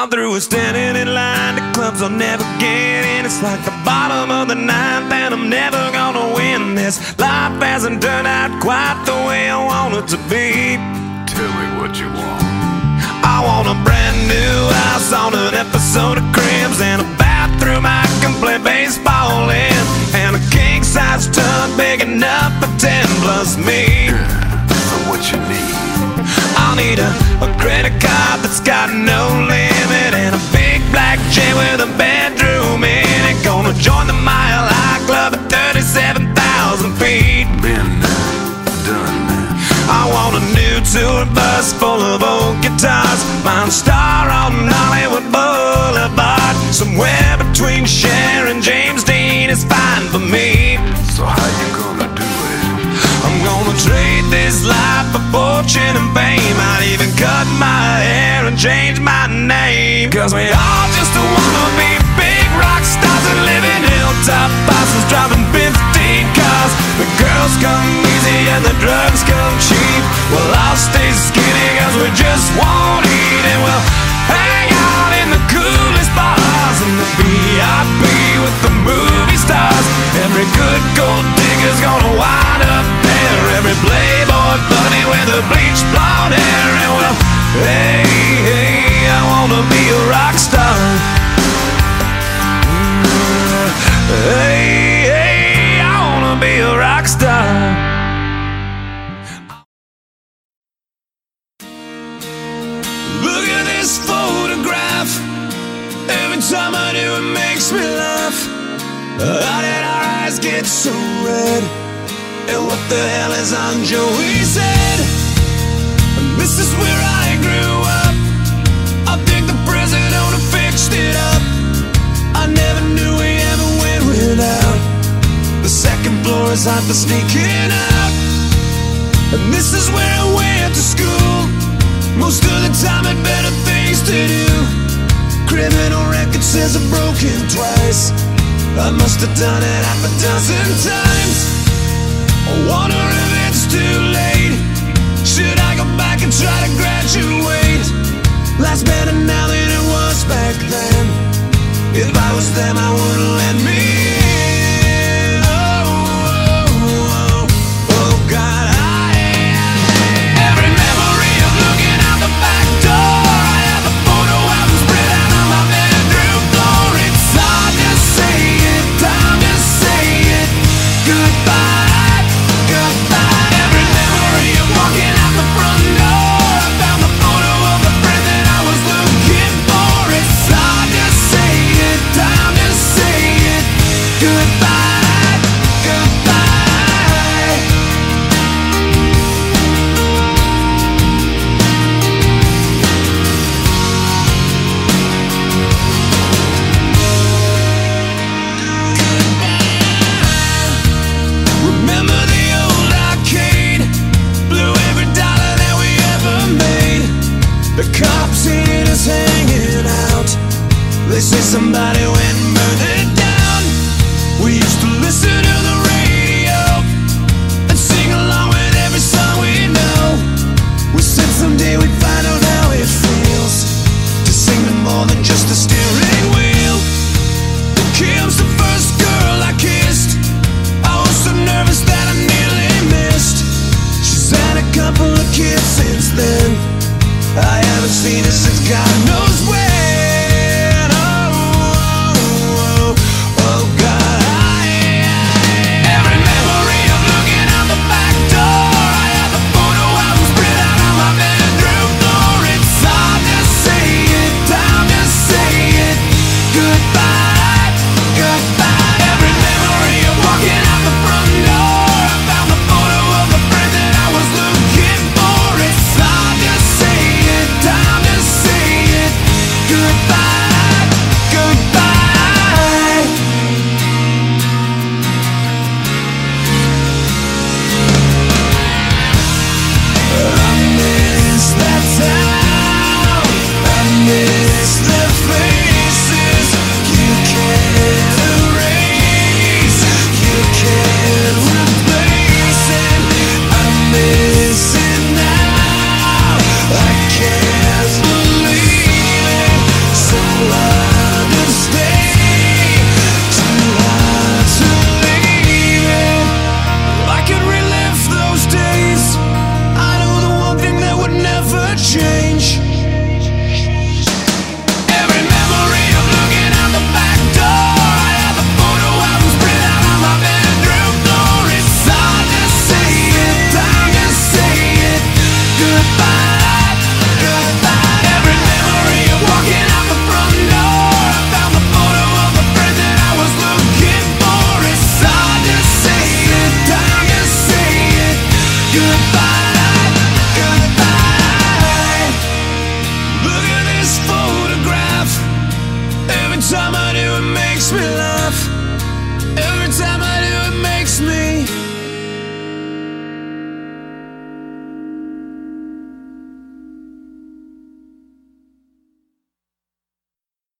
While through we're standing in line, the clubs I'll never get in. It's like the bottom of the ninth and I'm never gonna win this. Life hasn't turned out quite the way I want it to be. Tell me what you want. I want a brand new house on an episode of Cribs, and a bathroom I can play baseball in, and a king-size tub big enough for 10 plus me. So what you need? I'll need a credit card that's got no limit, and a big black jet with a bedroom in it. Gonna join the Mile High Club at 37,000 feet. Been done that. I want a new tour bus full of old guitars, mine star on Hollywood Boulevard. Somewhere between Cher and James Dean is fine for me. So how you gonna do it? I'm gonna trade this life for fortune and fame. I'd even cut my hair and change my name, 'cause we all just wanna be big rock stars and live in hilltop bosses driving 15 cars. The girls come easy and the drugs come cheap. Well, I'll stay skinny 'cause we just won't eat, and we'll hang out in the coolest bars in the VIP with the movie stars. Every good gold digger's gonna wind up there. Every playboy bunny with a bleached blonde hair. And well, hey, hey, I wanna be a rock star. Hey, hey, I wanna be a rock star. Look at this photograph. Every time I do it makes me laugh. How did our eyes get so red? And what the hell is on Joey's head? And this is where I grew up. I think the president owner fixed it up. I never knew we ever went without. The second floor is hot for sneaking out. And this is where I went to school. Most of the time had better things to do. Criminal record says I've broken twice. I must have done it half a dozen times. I wonder if it's too late. Should I go back and try to graduate? Life's better now than it was back then. If I was them, I wouldn't let me in. Oh, oh, oh, oh God, every memory of looking out the back door. I have a photo album spread out on my bedroom floor. It's hard to say it, time to say it. Goodbye, goodbye. Every memory of walking out the front door. I found the photo of the friend that I was looking for. It's hard to say it, time to say it. Goodbye, goodbye. Remember the old arcade? Blew every dollar that we ever made. The cops seen us hanging out. They say somebody went and burned it down. We used to listen to the radio and sing along with every song we know. We said someday we'd find out how it feels to sing to more than just a steering wheel. Kim's the first girl I kissed. I was so nervous that I nearly missed. She's had a couple of kids since then. I haven't seen her since God knows when. Oh, oh, oh, oh God, every memory of looking out the back door. I have a photo album spread out on my bedroom floor. It's hard to say it, time to say it. Goodbye, goodbye. Every memory of walking out the front door. I found the photo of the friend that I was looking for. It's hard to say it, time to say it. it makes me laugh. Every time I